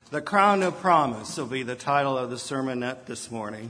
The Crown of Promise will be the title of the sermonette this morning.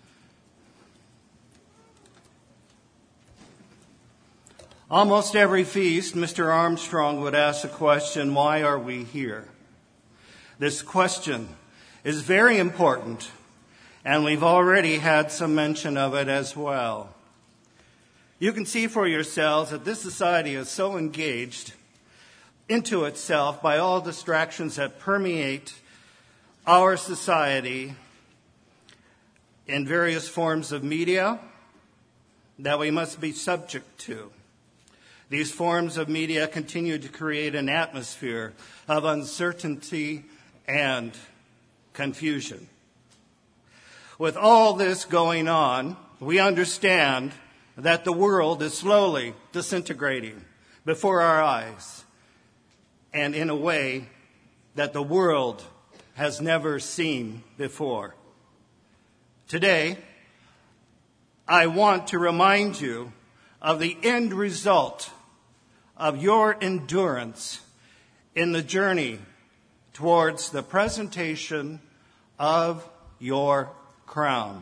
Almost every feast, Mr. Armstrong would ask the question, why are we here? This question is very important, and we've already had some mention of it as well. You can see for yourselves that this society is so engaged into itself by all distractions that permeate our society in various forms of media that we must be subject to. These forms of media continue to create an atmosphere of uncertainty and confusion. With all this going on, we understand that the world is slowly disintegrating before our eyes, and in a way that the world has never seen before. Today, I want to remind you of the end result of your endurance in the journey towards the presentation of your crown.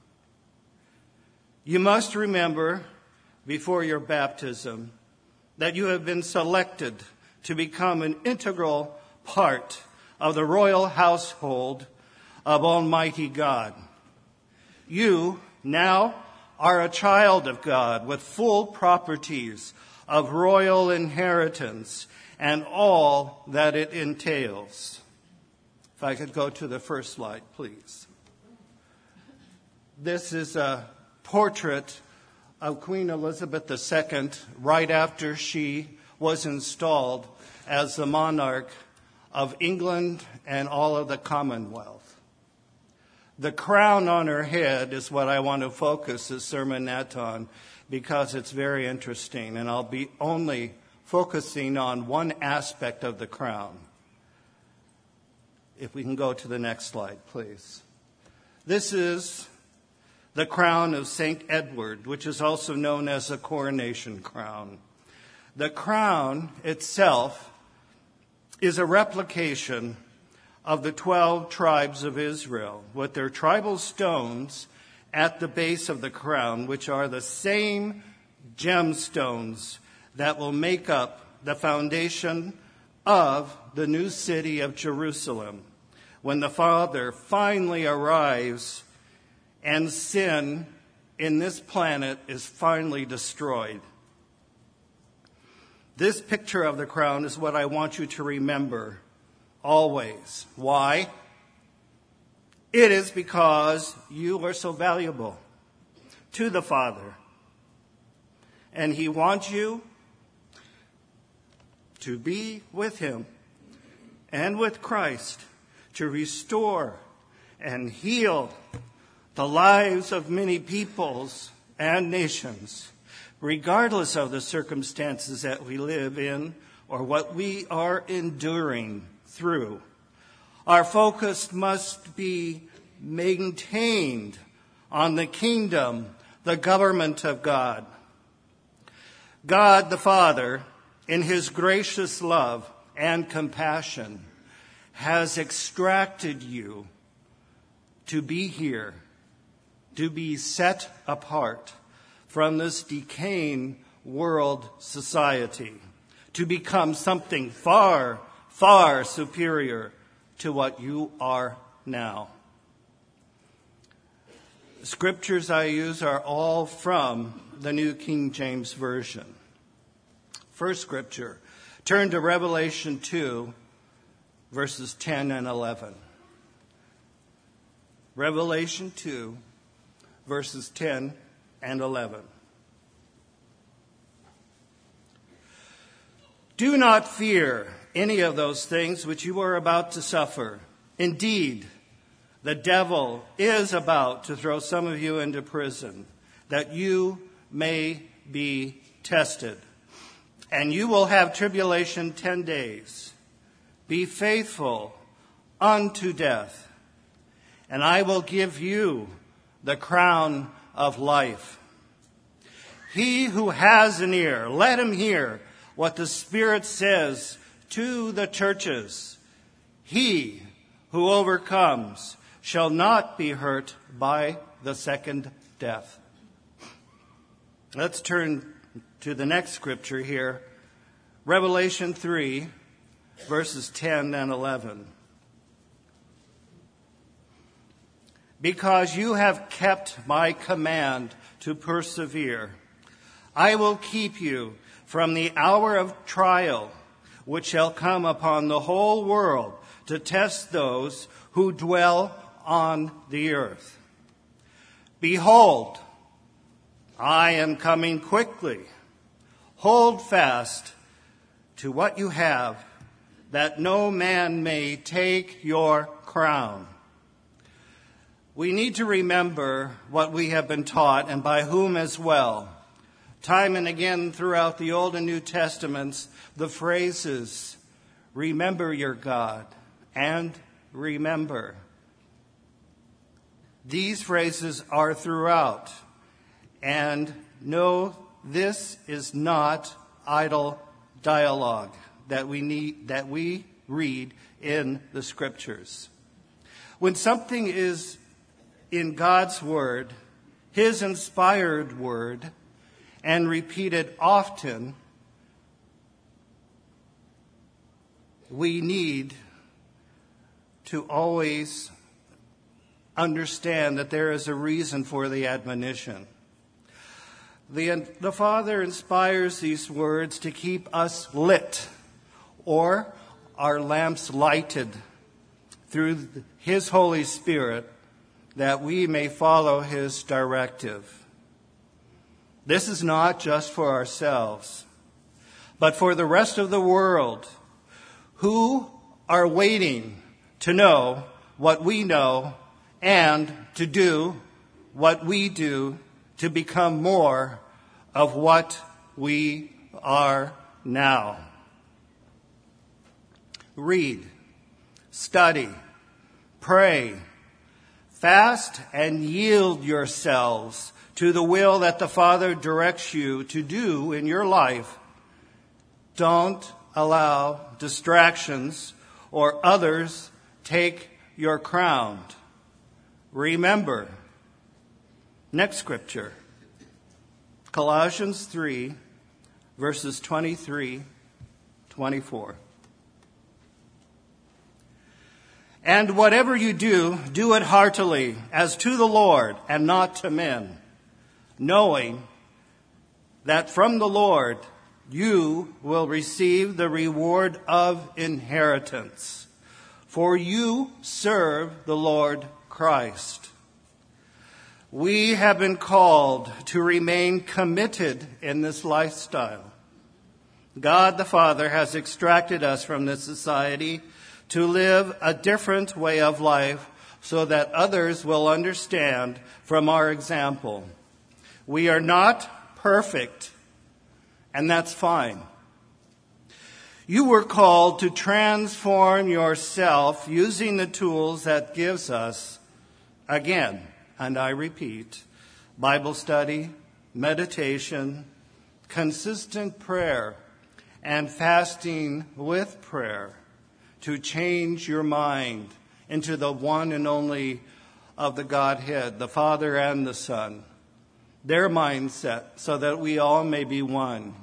You must remember before your baptism that you have been selected to become an integral part of the royal household of Almighty God. You now are a child of God with full properties of royal inheritance and all that it entails. If I could go to the first slide, please. This is a portrait of Queen Elizabeth II right after she was installed as the monarch of England and all of the Commonwealth. The crown on her head is what I want to focus this sermonette on because it's very interesting, and I'll be only focusing on one aspect of the crown. If we can go to the next slide, please. This is the crown of St. Edward, which is also known as the coronation crown. The crown itself is a replication of the 12 tribes of Israel with their tribal stones at the base of the crown, which are the same gemstones that will make up the foundation of the new city of Jerusalem when the Father finally arrives and sin in this planet is finally destroyed. This picture of the crown is what I want you to remember always. Why? It is because you are so valuable to the Father. And He wants you to be with Him and with Christ to restore and heal the lives of many peoples and nations, regardless of the circumstances that we live in or what we are enduring through. Our focus must be maintained on the kingdom, the government of God. God the Father, in His gracious love and compassion, has extracted you to be here, to be set apart from this decaying world society, to become something far, far superior to what you are now. The scriptures I use are all from the New King James Version. First scripture, turn to Revelation 2, verses 10 and 11. Revelation 2, verses 10 and 11. Do not fear any of those things which you are about to suffer. Indeed, the devil is about to throw some of you into prison, that you may be tested. And you will have tribulation 10 days. Be faithful unto death, and I will give you the crown of life. He who has an ear, let him hear what the Spirit says to the churches. He who overcomes shall not be hurt by the second death. Let's turn to the next scripture here, Revelation 3, verses 10 and 11. Because you have kept my command to persevere, I will keep you from the hour of trial, which shall come upon the whole world to test those who dwell on the earth. Behold, I am coming quickly. Hold fast to what you have, that no man may take your crown. We need to remember what we have been taught, and by whom as well. Time and again throughout the Old and New Testaments, the phrases, remember your God, and remember. These phrases are throughout. And no, this is not idle dialogue that we read in the Scriptures. When something is in God's Word, His inspired Word, and repeated often, we need to always understand that there is a reason for the admonition. The Father inspires these words to keep us lit, or our lamps lighted through His Holy Spirit, that we may follow His directive. This is not just for ourselves, but for the rest of the world who are waiting to know what we know and to do what we do to become more of what we are now. Read, study, pray, fast, and yield yourselves to the will that the Father directs you to do in your life. Don't allow distractions or others take your crown. Remember. Next scripture, Colossians 3, verses 23, 24. And whatever you do, do it heartily, as to the Lord and not to men, knowing that from the Lord you will receive the reward of inheritance. For you serve the Lord Christ. We have been called to remain committed in this lifestyle. God the Father has extracted us from this society to live a different way of life so that others will understand from our example. We are not perfect, and that's fine. You were called to transform yourself using the tools that gives us, again, and I repeat, Bible study, meditation, consistent prayer, and fasting with prayer to change your mind into the one and only of the Godhead, the Father and the Son, their mindset, so that we all may be one.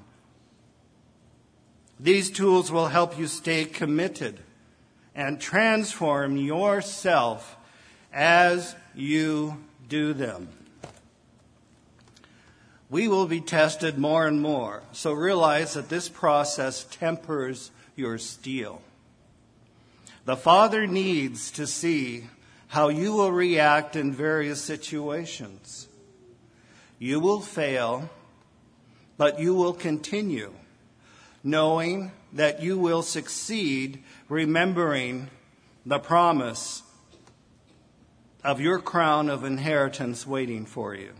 These tools will help you stay committed and transform yourself as you do them. We will be tested more and more, so realize that this process tempers your steel. The Father needs to see how you will react in various situations. You will fail, but you will continue, knowing that you will succeed, remembering the promise of your crown of inheritance waiting for you.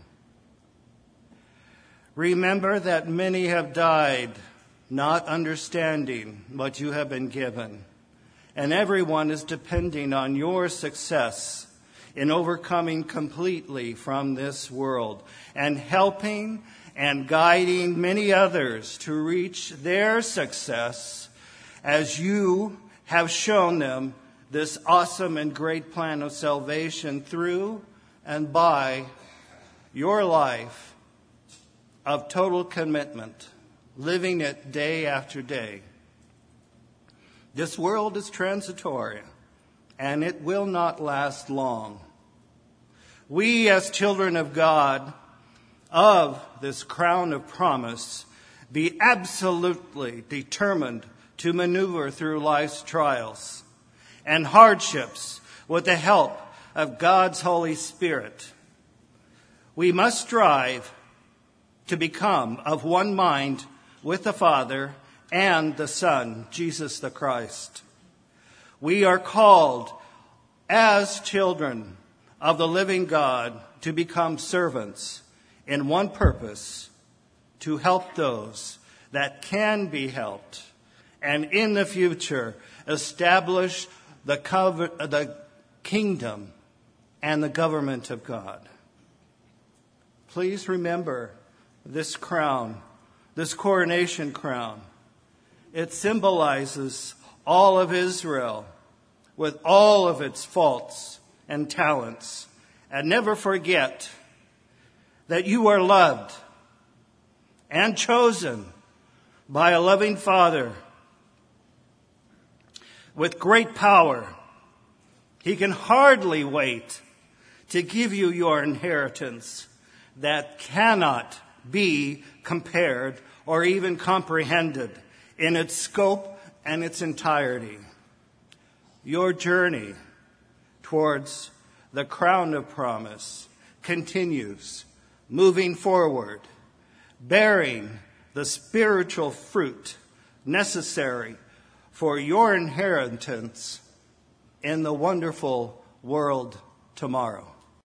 Remember that many have died not understanding what you have been given, and everyone is depending on your success in overcoming completely from this world and helping and guiding many others to reach their success as you have shown them this awesome and great plan of salvation through and by your life of total commitment, living it day after day. This world is transitory, and it will not last long. We, as children of God, of this crown of promise, be absolutely determined to maneuver through life's trials and hardships with the help of God's Holy Spirit. We must strive to become of one mind with the Father and the Son, Jesus the Christ. We are called as children of the living God to become servants in one purpose, to help those that can be helped, and in the future establish the kingdom and the government of God. Please remember this crown, this coronation crown. It symbolizes all of Israel with all of its faults and talents. And never forget that you are loved and chosen by a loving Father with great power. He can hardly wait to give you your inheritance that cannot be compared or even comprehended in its scope and its entirety. Your journey towards the crown of promise continues, moving forward, bearing the spiritual fruit necessary for your inheritance in the wonderful world tomorrow.